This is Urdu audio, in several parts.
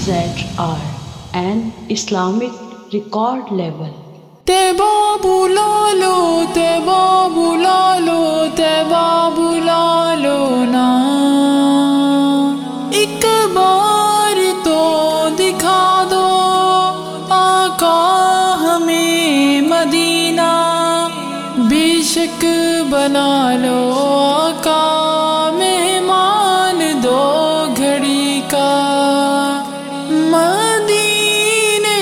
EZR, an Islamic record label. تیبا بلا لو، تیبا بلا لو، تیبا بلا لو نا، ایک بار تو دکھا دو آقا ہمیں مدینہ، بے شک بنا لو آقا مہمان دو گھڑی کا، مدینے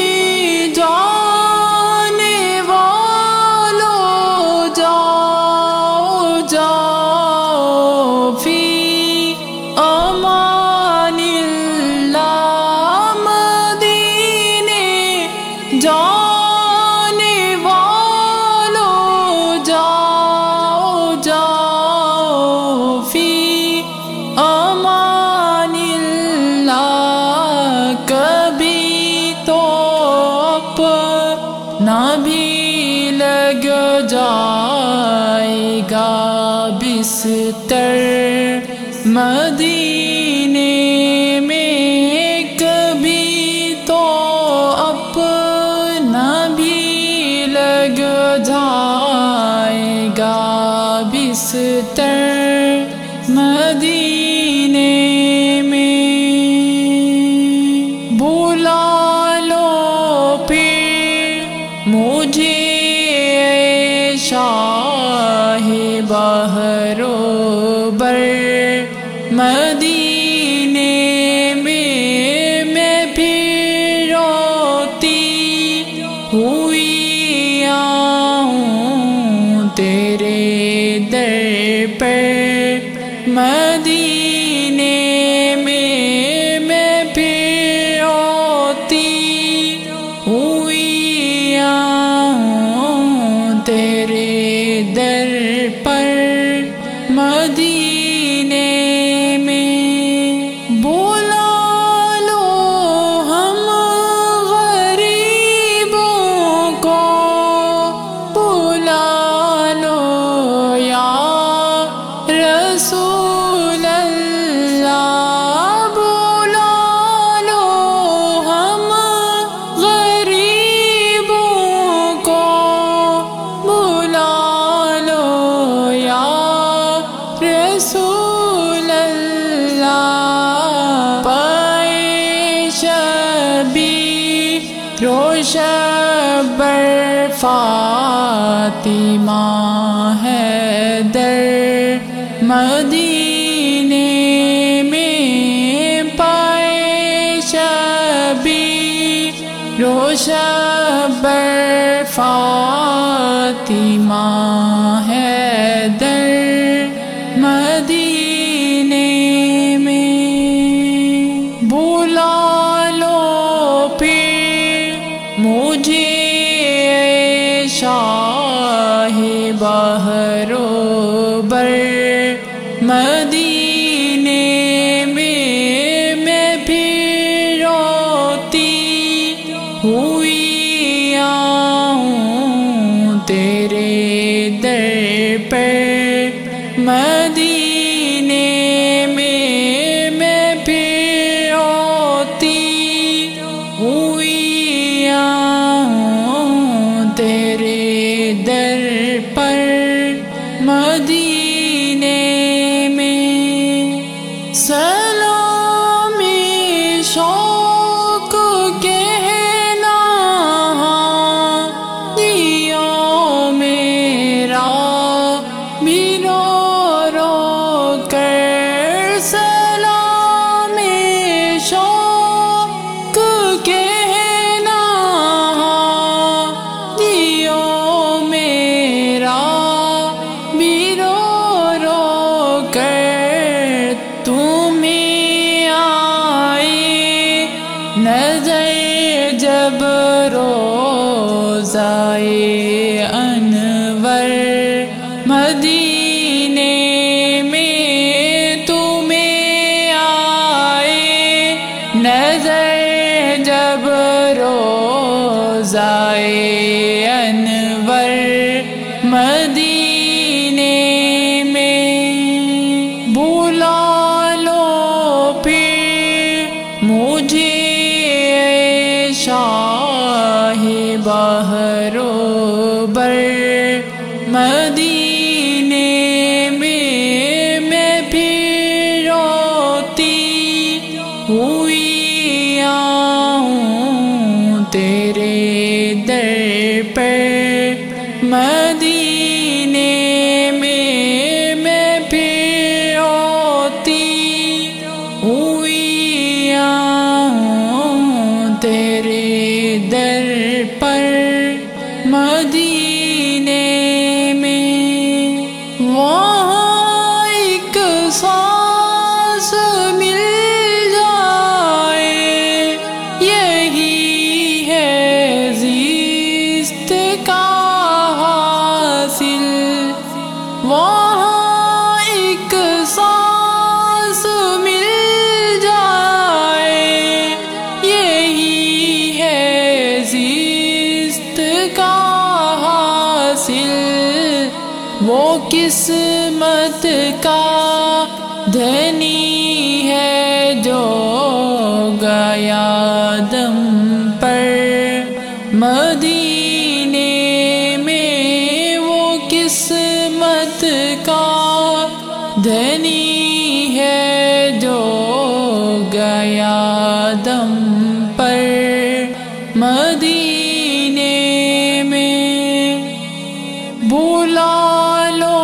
جانے والو جاؤ جاؤ فی امان اللہ، مدینے جانے والو جاؤ جاؤ فی امان اللہ، کبھی تو اپنا بھی لگ جائے گا بستر مدینے میں، کبھی تو اپنا بھی لگ جائے گا بستر مدینے میں، بلا لو پھر مجھے اے شاہ بحر و بر، مدینے میں پھر روتی ہوئی آؤں تیرے در پر، مدینے میں پھر روتی ہوئی آؤں تیرے در پر، مدینے میں بلا لو ہم غریبوں کو، بلا لو یا رسول اللہ، بلا لو ہم غریبوں کو، بلا لو یا رسول اللہ، پائے شبی روشبر فاطمہ حیدر، مدینے میں پائے شبی روشبر فاطمہ حیدر، مدینے میں بلا لو پھر مجھے اے شاہ بحر و بر، مدینے میں پھر روتی ہوئی آؤں تیرے در پر، مدینے میں پھر روتی ہوئی آؤں تیرے در پر، مدینے میں سلامی شوق کہنا دیو میرا بھی رو رو کر، سلامی شوق کہنا دیو میرا بھی رو رو کر، تمہیں آئے نظر جب روضۂ انور، مدینے میں تمہیں آئے نظر جب روضۂ انور، مدینے میں بلا لو پھر مجھے सांस मिल जाए, यही है ज़िस्त का हासिल। वहाँ एक सांस मिल जाए, यही है ज़िस्त का हासिल। वो किस्मत का धनी है जो गया दम पर मदीने में। वो किस्मत का धनी है जो गया दम पर मदीने में। बुला लो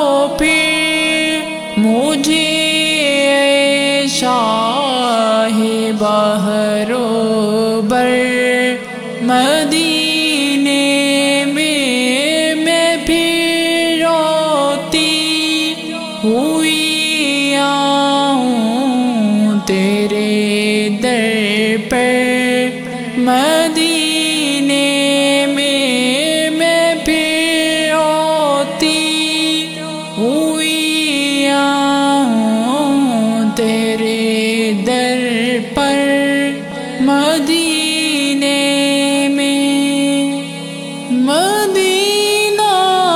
फिर मुझे शाहे बहरो बर मदीने में। मैं फिर रोती हुई आऊं तेरे दर पर मदीने में। मैं फिर रोती हुई आऊं तेरे दर पर मदीने में। मदीना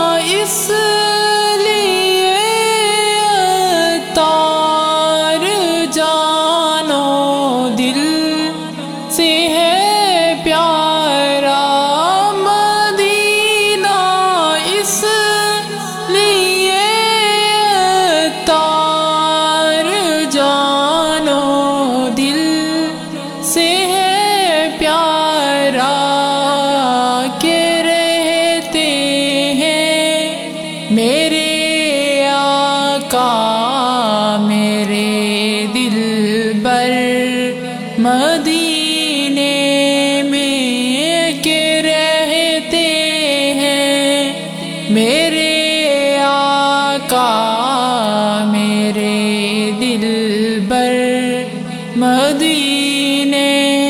इसलिए तार जानो दिल से है प्यारा। मदीना इसलिए तार जानो दिल से है प्यारा। के रहते हैं मेरे आका मेरे दिल बर मदीने में। के रहते हैं मेरे आका मेरे दिल बर मदीने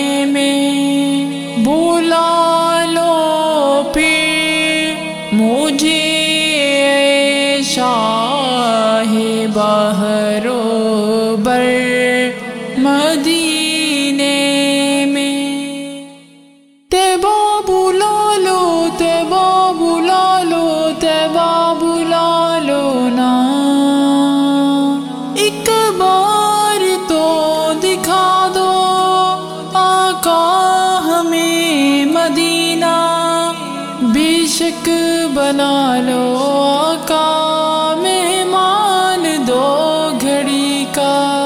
में। बुला लो फिर मुझे शाहे बहरो बर मदीने में। तैबा बुला लो, तैबा बुला लो, तैबा बुला लो ना। एक बार तो दिखा दो आका हमें मदीना। बेशक बना लो आका मेहमान दो घड़ी का।